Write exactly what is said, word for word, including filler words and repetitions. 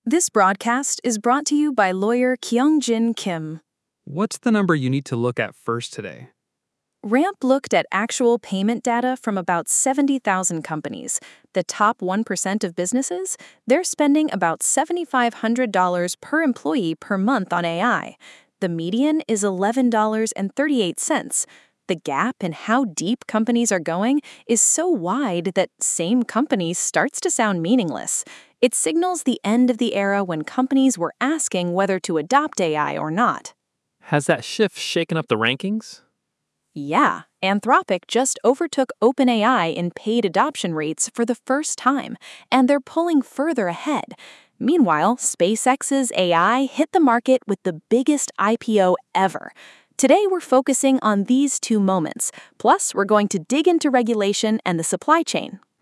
This broadcast is brought to you by lawyer Kyung-Jin Kim. What's the number you need to look at first today? Ramp looked at actual payment data from about seventy thousand companies. The top one percent of businesses, they're spending about seven thousand five hundred dollars per employee per month on A I. The median is eleven dollars and thirty-eight cents. The gap in how deep companies are going is so wide that same companies starts to sound meaningless. It signals the end of the era when companies were asking whether to adopt A I or not. Has that shift shaken up the rankings? Yeah, Anthropic just overtook OpenAI in paid adoption rates for the first time, and they're pulling further ahead. Meanwhile, SpaceX's A I hit the market with the biggest I P O ever. Today, we're focusing on these two moments. Plus, we're going to dig into regulation and the supply chain.